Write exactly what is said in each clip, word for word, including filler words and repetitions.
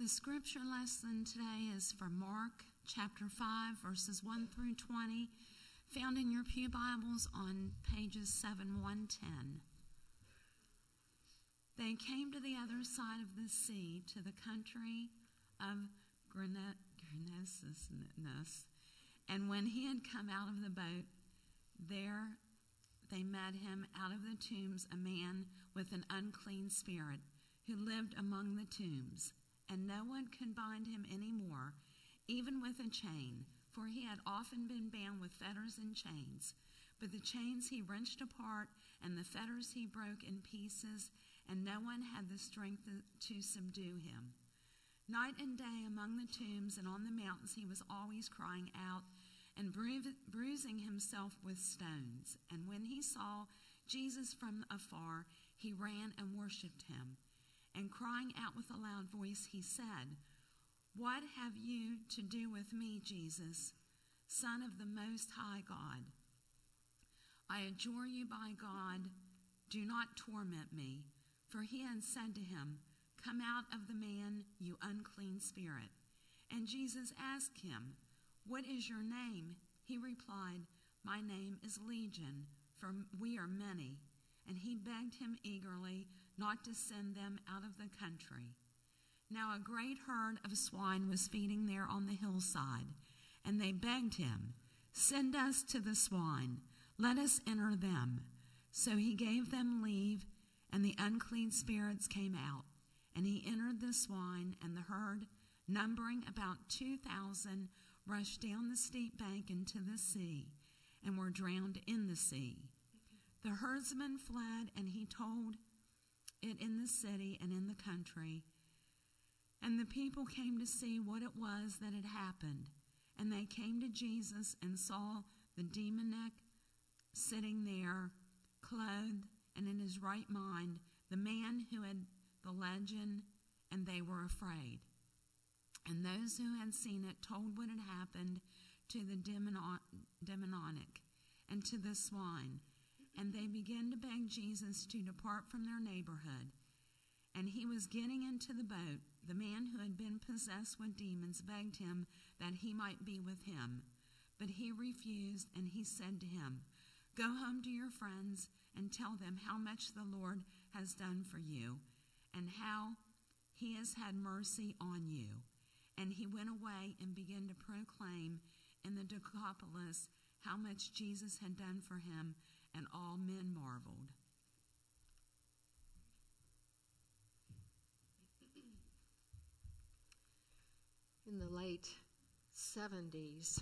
The scripture lesson today is from Mark chapter five, verses one through twenty, found in your pew Bibles on pages seven one ten. They came to the other side of the sea, to the country of Gergesenes, and when he had come out of the boat, there they met him out of the tombs a man with an unclean spirit, who lived among the tombs, and no one could bind him any more, even with a chain, for he had often been bound with fetters and chains. But the chains he wrenched apart, and the fetters he broke in pieces, and no one had the strength to subdue him. Night and day among the tombs and on the mountains he was always crying out and bru- bruising himself with stones. And when he saw Jesus from afar, he ran and worshipped him. And crying out with a loud voice, he said, "What have you to do with me, Jesus, Son of the Most High God? I adjure you by God, do not torment me." For he had said to him, "Come out of the man, you unclean spirit." And Jesus asked him, "What is your name?" He replied, "My name is Legion, for we are many." And he begged him eagerly not to send them out of the country. Now a great herd of swine was feeding there on the hillside, and they begged him, "Send us to the swine, let us enter them." So he gave them leave, and the unclean spirits came out, and he entered the swine, and the herd, numbering about two thousand, rushed down the steep bank into the sea, and were drowned in the sea. The herdsman fled, and he told it in the city and in the country. And the people came to see what it was that had happened. And they came to Jesus and saw the demoniac sitting there, clothed and in his right mind, the man who had the legend, and they were afraid. And those who had seen it told what had happened to the demoniac and to the swine. And they began to beg Jesus to depart from their neighborhood. And he was getting into the boat. The man who had been possessed with demons begged him that he might be with him. But he refused, and he said to him, "Go home to your friends and tell them how much the Lord has done for you, and how he has had mercy on you." And he went away and began to proclaim in the Decapolis how much Jesus had done for him, and all men marveled. In the late seventies,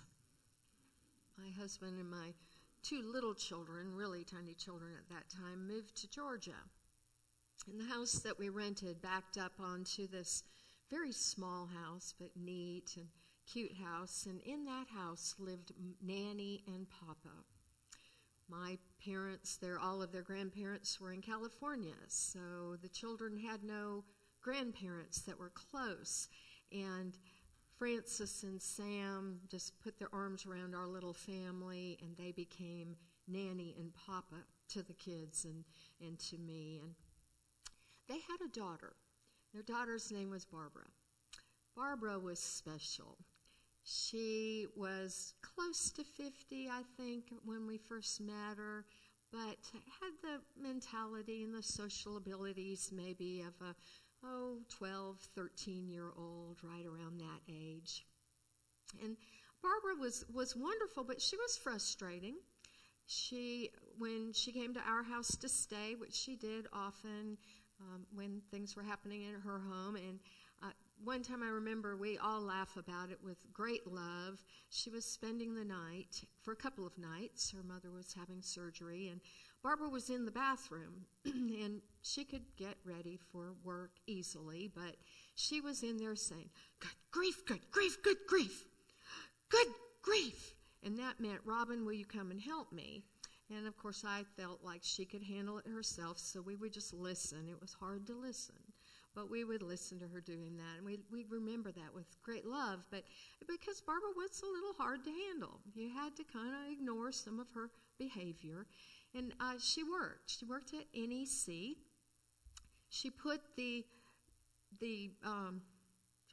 my husband and my two little children, really tiny children at that time, moved to Georgia. And the house that we rented backed up onto this very small house, but neat and cute house. And in that house lived Nanny and Papa. My parents, their all of their grandparents were in California, so the children had no grandparents that were close. And Francis and Sam just put their arms around our little family, and they became Nanny and Papa to the kids and, and to me. And they had a daughter. Their daughter's name was Barbara. Barbara was special. She was close to fifty, I think, when we first met her, but had the mentality and the social abilities maybe of a, oh, twelve, thirteen-year-old, right around that age. And Barbara was, was wonderful, but she was frustrating. She, when she came to our house to stay, which she did often um, when things were happening in her home, and uh, one time I remember we all laugh about it with great love. She was spending the night, for a couple of nights. Her mother was having surgery, and Barbara was in the bathroom, and she could get ready for work easily, but she was in there saying, "Good grief, good grief, good grief, good grief." And that meant, "Robin, will you come and help me?" And, of course, I felt like she could handle it herself, so we would just listen. It was hard to listen. But we would listen to her doing that, and we we remember that with great love. But because Barbara was a little hard to handle, you had to kind of ignore some of her behavior. And uh, she worked. She worked at N E C. She put the the um,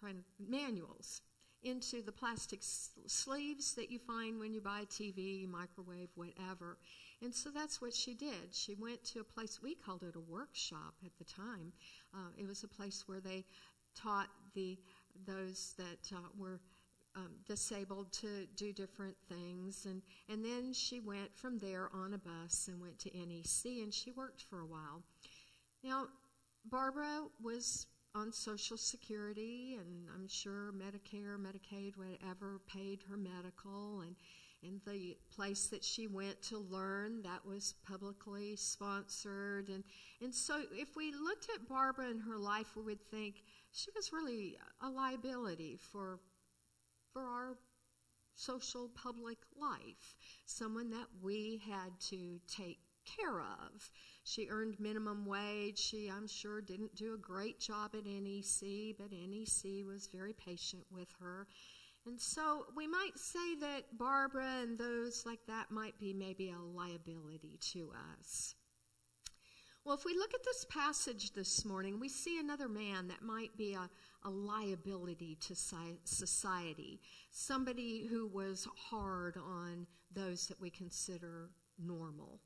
kind of manuals into the plastic s- sleeves that you find when you buy a T V, microwave, whatever. And so that's what she did. She went to a place, we called it a workshop at the time. Uh, it was a place where they taught the those that uh, were um, disabled to do different things. And, and then she went from there on a bus and went to N E C, and she worked for a while. Now, Barbara was on Social Security, and I'm sure Medicare, Medicaid, whatever, paid her medical, and in the place that she went to learn, that was publicly sponsored. And, and so if we looked at Barbara and her life, we would think she was really a liability for, for our social public life, someone that we had to take care of. She earned minimum wage. She, I'm sure, didn't do a great job at N E C, but N E C was very patient with her. And so we might say that Barbara and those like that might be maybe a liability to us. Well, if we look at this passage this morning, we see another man that might be a, a liability to society, somebody who was hard on those that we consider normal.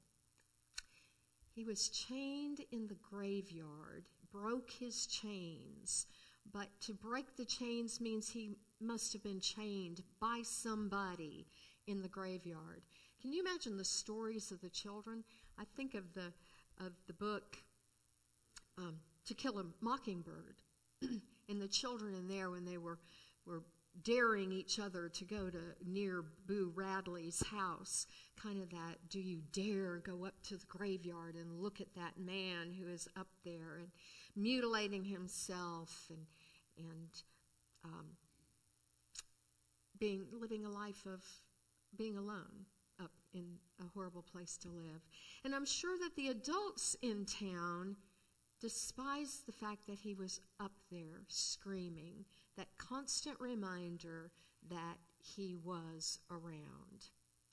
He was chained in the graveyard, broke his chains. But to break the chains means he must have been chained by somebody in the graveyard. Can you imagine the stories of the children? I think of the of the book um, To Kill a Mockingbird, and the children in there when they were were daring each other to go to near Boo Radley's house, kind of that, do you dare go up to the graveyard and look at that man who is up there and mutilating himself and and um, being living a life of being alone up in a horrible place to live. And I'm sure that the adults in town despised the fact that he was up there screaming, that constant reminder that he was around.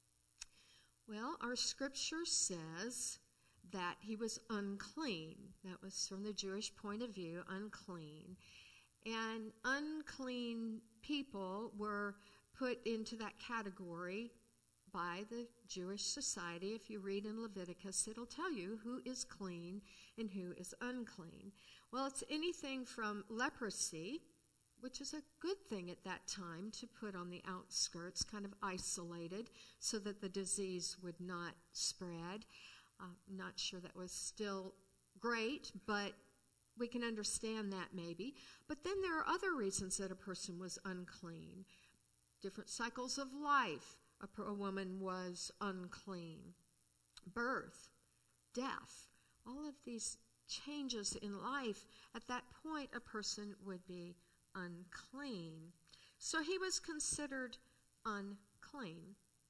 Well, our scripture says that he was unclean. That was from the Jewish point of view, unclean. And unclean people were put into that category by the Jewish society. If you read in Leviticus, it'll tell you who is clean and who is unclean. Well, it's anything from leprosy, which is a good thing at that time to put on the outskirts, kind of isolated, so that the disease would not spread. I'm uh, not sure that was still great, but we can understand that maybe. But then there are other reasons that a person was unclean. Different cycles of life, a, a woman was unclean. Birth, death, all of these changes in life, at that point a person would be unclean. So he was considered unclean.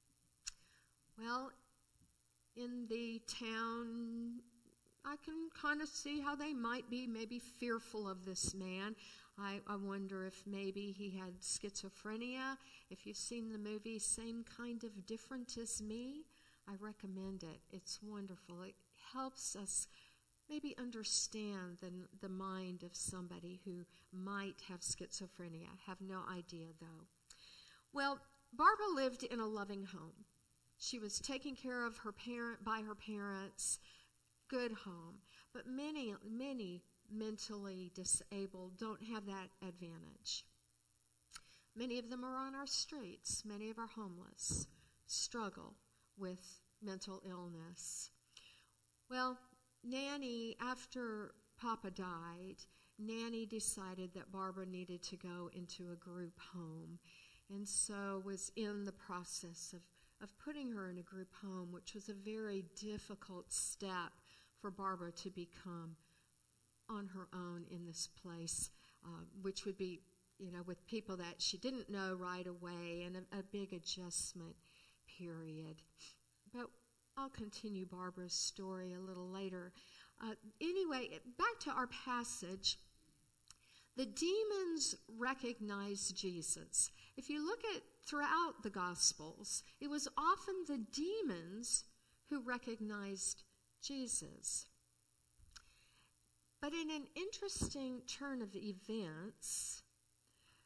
Well, in the town, I can kind of see how they might be maybe fearful of this man. I, I wonder if maybe he had schizophrenia. If you've seen the movie Same Kind of Different as Me, I recommend it. It's wonderful. It helps us maybe understand the, the mind of somebody who might have schizophrenia. I have no idea, though. Well, Barbara lived in a loving home. She was taken care of her parent by her parents, good home. But many, many mentally disabled don't have that advantage. Many of them are on our streets. Many of our homeless struggle with mental illness. Well, Nanny, after Papa died, Nanny decided that Barbara needed to go into a group home, and so was in the process of, of putting her in a group home, which was a very difficult step for Barbara to become on her own in this place, uh, which would be, you know, with people that she didn't know right away, and a, a big adjustment period. But I'll continue Barbara's story a little later. Uh, anyway, back to our passage. The demons recognized Jesus. If you look at throughout the Gospels, it was often the demons who recognized Jesus. But in an interesting turn of events,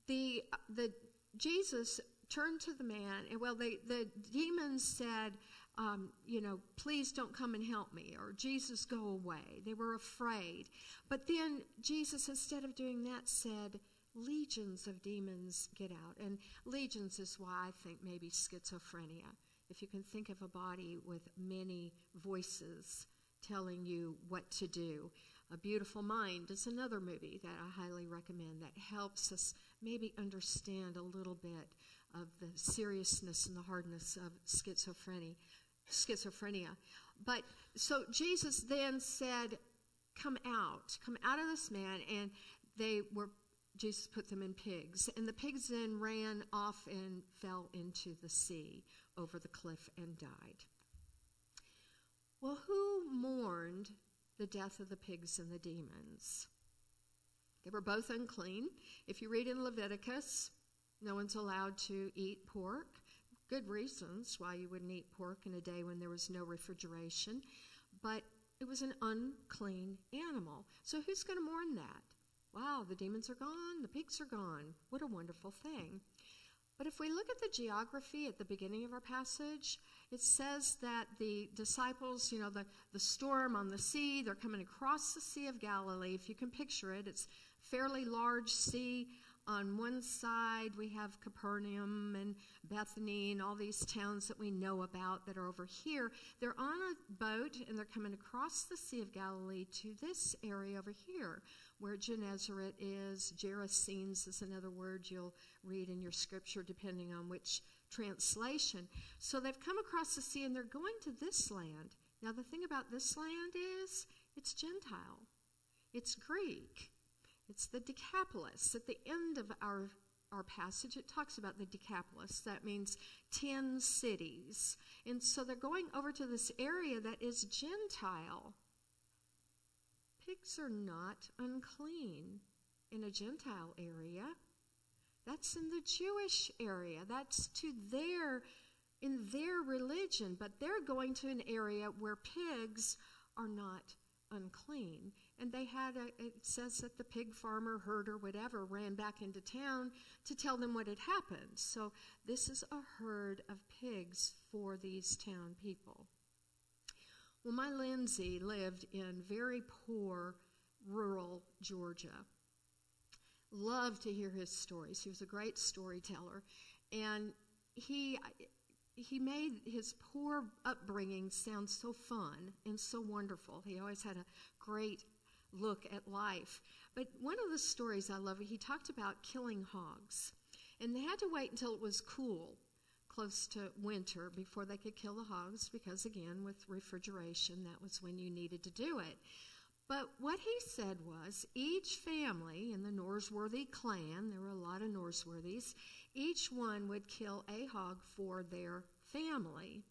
the the Jesus turned to the man, and well, they, the demons said, um, you know, please don't come and help me, or Jesus, go away. They were afraid. But then Jesus, instead of doing that, said, legions of demons get out. And legions is why I think maybe schizophrenia. If you can think of a body with many voices telling you what to do. A Beautiful Mind is another movie that I highly recommend that helps us maybe understand a little bit of the seriousness and the hardness of schizophrenia. schizophrenia. But so Jesus then said, come out, come out of this man, and they were, Jesus put them in pigs, and the pigs then ran off and fell into the sea over the cliff and died. Well, who mourned the death of the pigs and the demons? They were both unclean. If you read in Leviticus, no one's allowed to eat pork. Good reasons why you wouldn't eat pork in a day when there was no refrigeration. But it was an unclean animal. So who's going to mourn that? Wow, the demons are gone, the pigs are gone. What a wonderful thing. But if we look at the geography at the beginning of our passage, it says that the disciples, you know, the, the storm on the sea, they're coming across the Sea of Galilee. If you can picture it, it's a fairly large sea. On one side, we have Capernaum and Bethany and all these towns that we know about that are over here. They're on a boat, and they're coming across the Sea of Galilee to this area over here, where Gennesaret is. Gerasenes is another word you'll read in your scripture, depending on which translation. So they've come across the sea, and they're going to this land. Now, the thing about this land is it's Gentile. It's Greek. It's the Decapolis. At the end of our, our passage, it talks about the Decapolis. That means ten cities. And so they're going over to this area that is Gentile. Pigs are not unclean in a Gentile area. That's in the Jewish area. That's to their, in their religion. But they're going to an area where pigs are not unclean. And they had a, it says that the pig farmer, herder, whatever, ran back into town to tell them what had happened. So this is a herd of pigs for these town people. Well, my Lindsay lived in very poor rural Georgia. Loved to hear his stories. He was a great storyteller. And he he made his poor upbringing sound so fun and so wonderful. He always had a great look at life. But one of the stories I love, he talked about killing hogs. And they had to wait until it was cool, close to winter, before they could kill the hogs, because again, with refrigeration, that was when you needed to do it. But what he said was, each family in the Norsworthy clan, there were a lot of Norsworthys, each one would kill a hog for their family.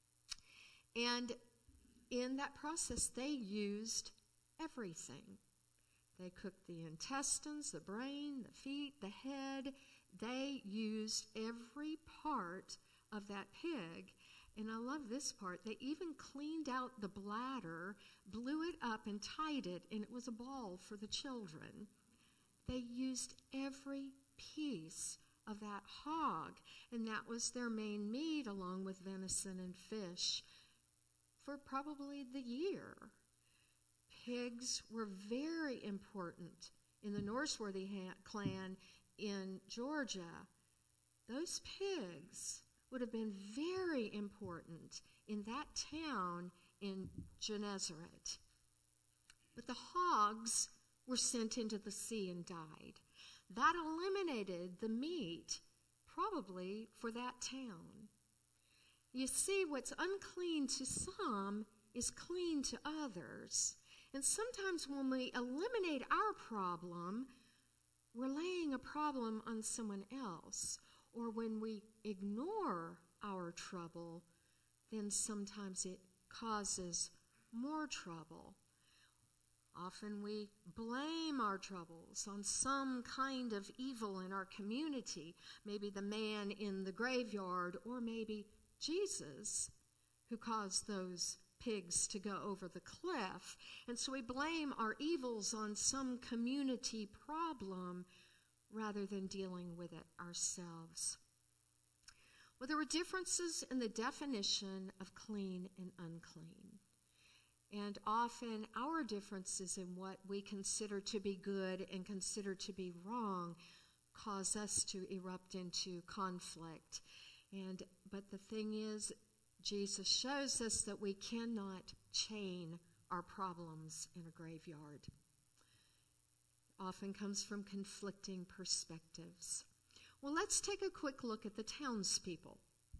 And in that process, they used everything. They cooked the intestines, the brain, the feet, the head. They used every part of that pig. And I love this part. They even cleaned out the bladder, blew it up and tied it, and it was a ball for the children. They used every piece of that hog, and that was their main meat, along with venison and fish, for probably the year. Pigs were very important in the Norsworthy clan in Georgia. Those pigs would have been very important in that town in Gennesaret. But the hogs were sent into the sea and died. That eliminated the meat, probably for that town. You see, what's unclean to some is clean to others. And sometimes when we eliminate our problem, we're laying a problem on someone else. Or when we ignore our trouble, then sometimes it causes more trouble. Often we blame our troubles on some kind of evil in our community, maybe the man in the graveyard, or maybe Jesus, who caused those pigs to go over the cliff. And so we blame our evils on some community problem, rather than dealing with it ourselves. Well, there were differences in the definition of clean and unclean. And often our differences in what we consider to be good and consider to be wrong cause us to erupt into conflict. And but the thing is, Jesus shows us that we cannot chain our problems in a graveyard. It often comes from conflicting perspectives. Well, let's take a quick look at the townspeople.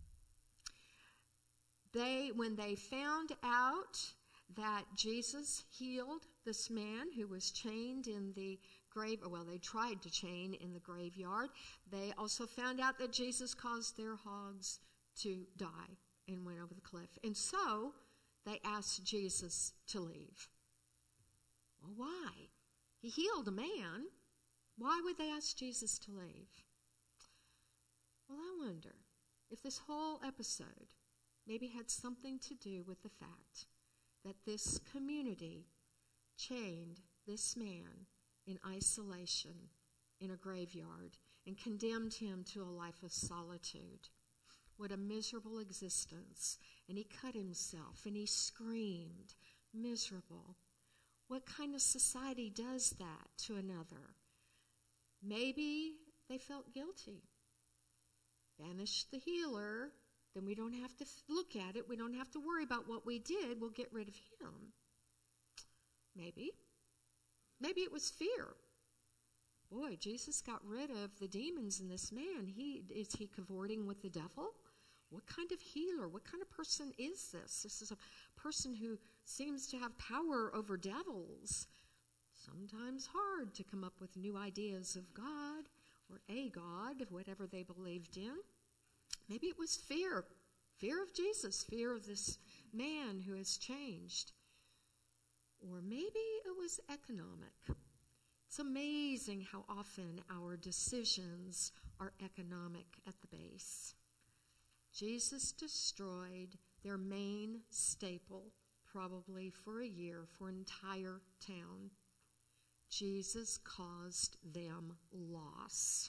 They, when they found out that Jesus healed this man who was chained in the grave, well, they tried to chain in the graveyard. They also found out that Jesus caused their hogs to die and went over the cliff. And so they asked Jesus to leave. Well, why? He healed a man. Why would they ask Jesus to leave? Well, I wonder if this whole episode maybe had something to do with the fact that this community chained this man in isolation in a graveyard and condemned him to a life of solitude. What a miserable existence. And he cut himself and he screamed, miserable. What kind of society does that to another? Maybe they felt guilty. Banish the healer, then we don't have to look at it. We don't have to worry about what we did. We'll get rid of him. Maybe. Maybe it was fear. Boy, Jesus got rid of the demons in this man. He is he cavorting with the devil? What kind of healer? What kind of person is this? This is a person who seems to have power over devils. Sometimes hard to come up with new ideas of God or a God, whatever they believed in. Maybe it was fear. Fear of Jesus. Fear of this man who has changed. Or maybe it was economic. It's amazing how often our decisions are economic at the base. Jesus destroyed their main staple, probably for a year, for an entire town. Jesus caused them loss.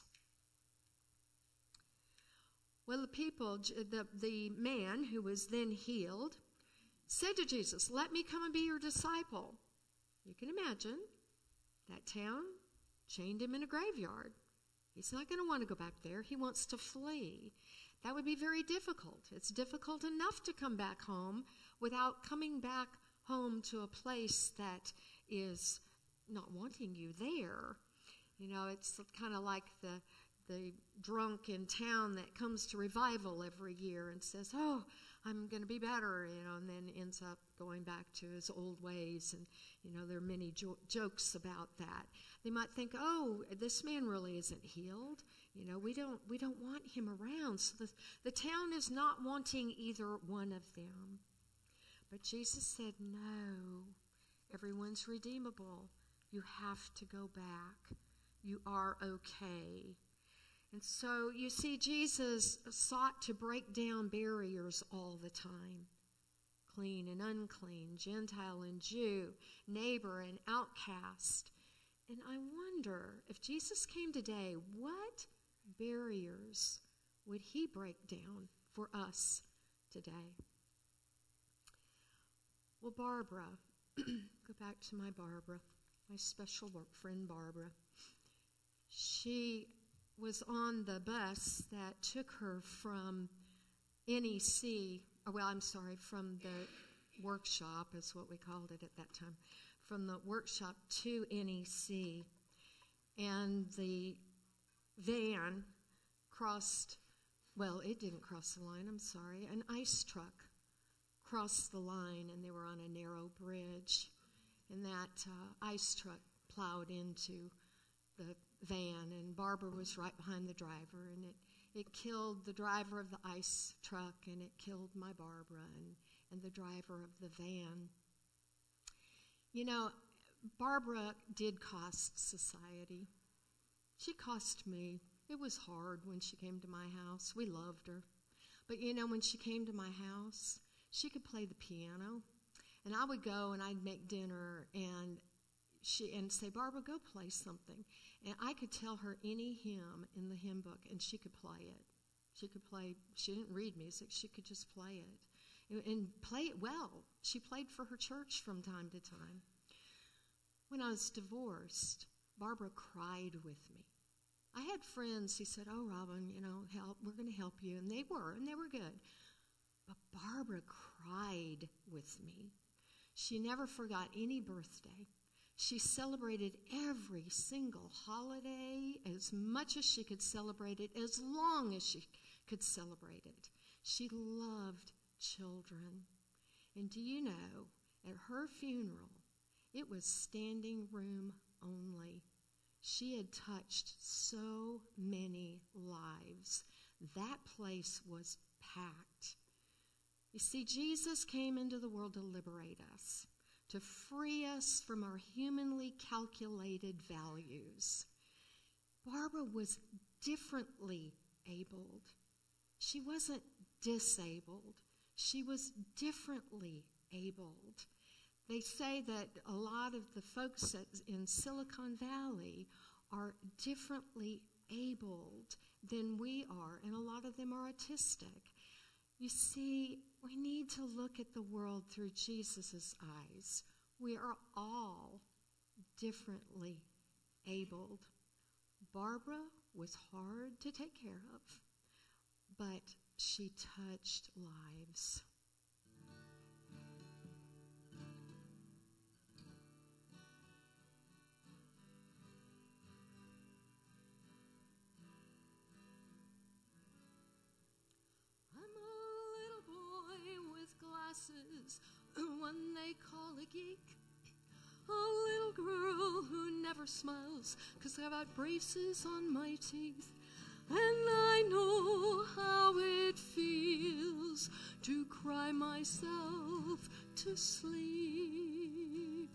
Well, the people, the, the man who was then healed, said to Jesus, "Let me come and be your disciple." You can imagine that town chained him in a graveyard. He's not going to want to go back there. He wants to flee. That would be very difficult. It's difficult enough to come back home without coming back home to a place that is not wanting you there. You know, it's kind of like the the drunk in town that comes to revival every year and says, "Oh, I'm going to be better," you know, and then ends up going back to his old ways. And, you know, there are many jo- jokes about that. They might think, "Oh, this man really isn't healed. You know, we don't we don't want him around." So the, the town is not wanting either one of them. But Jesus said, "No, everyone's redeemable. You have to go back. You are okay." And so, you see, Jesus sought to break down barriers all the time. Clean and unclean, Gentile and Jew, neighbor and outcast. And I wonder, if Jesus came today, what barriers would he break down for us today? Well, Barbara, go back to my Barbara, my special work friend Barbara. She was on the bus that took her from N E C, or well, I'm sorry, from the workshop, is what we called it at that time, from the workshop to N E C. And the van crossed, well, it didn't cross the line, I'm sorry, an ice truck crossed the line, and they were on a narrow bridge. And that uh, ice truck plowed into the van, and Barbara was right behind the driver, and it, it killed the driver of the ice truck, and it killed my Barbara and, and the driver of the van. You know, Barbara did cost society. She cost me. It was hard when she came to my house. We loved her. But you know, when she came to my house, she could play the piano, and I would go and I'd make dinner, and she and say, "Barbara, go play something." And I could tell her any hymn in the hymn book, and she could play it. She could play, she didn't read music, she could just play it. And, and play it well. She played for her church from time to time. When I was divorced, Barbara cried with me. I had friends who said, oh, Robin, you know, help, we're going to help you. And they were, and they were good. But Barbara cried with me. She never forgot any birthday. She celebrated every single holiday as much as she could celebrate it, as long as she could celebrate it. She loved children. And do you know, at her funeral, it was standing room only. She had touched so many lives. That place was packed. You see, Jesus came into the world to liberate us, to free us from our humanly calculated values. Barbara was differently abled. She wasn't disabled. She was differently abled. They say that a lot of the folks in Silicon Valley are differently abled than we are, and a lot of them are autistic. You see, we need to look at the world through Jesus' eyes. We are all differently abled. Barbara was hard to take care of, but she touched lives. One they call a geek, a little girl who never smiles 'cause I've got braces on my teeth, and I know how it feels to cry myself to sleep.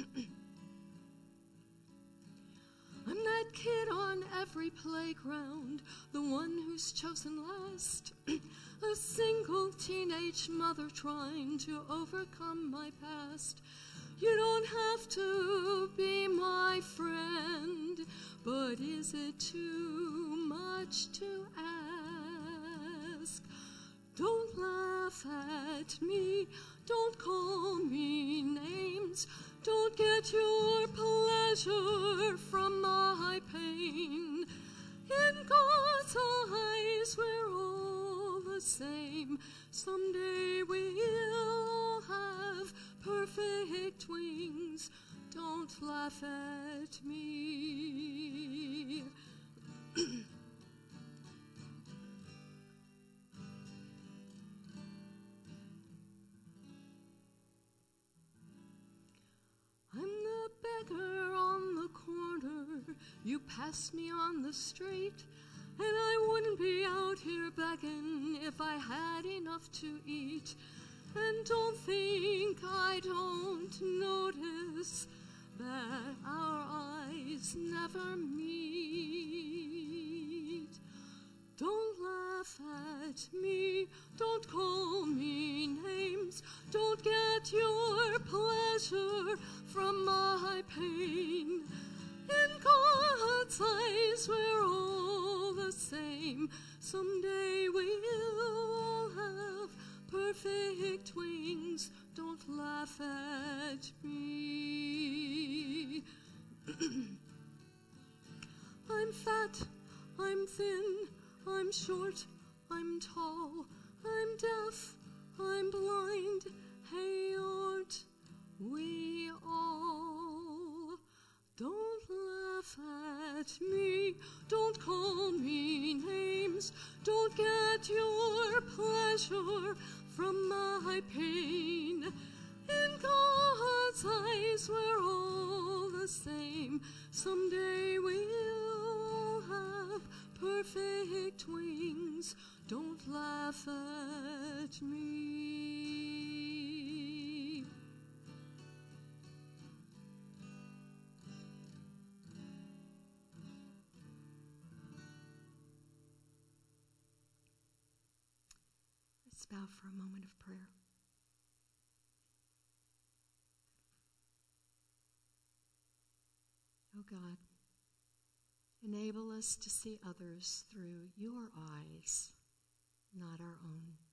I'm that kid on every playground, the one who's chosen last, a single teenage mother trying to overcome my past. You don't have to be my friend, but is it too much to ask? Don't laugh at me, don't call me names, don't get your pleasure from my pain. In God's eyes, we're all the same. Someday we'll have perfect wings. Don't laugh at me. I'm the beggar on the corner. You pass me on the street, and I wouldn't be out here begging if I had enough to eat. And don't think I don't notice that our eyes never meet. Don't laugh at me, don't call me names, don't get your pleasure from my pain. In God's eyes, we're all the same. Someday we'll have perfect wings. Don't laugh at me. I'm fat, I'm thin, I'm short, I'm tall, I'm deaf, I'm blind. Hey, aren't we all? Don't laugh at me, don't call me names, don't get your pleasure from my pain. In God's eyes, we're all the same. Someday we'll have perfect wings. Don't laugh at me. Let's bow for a moment of prayer. Oh God, Enable us to see others through your eyes, not our own.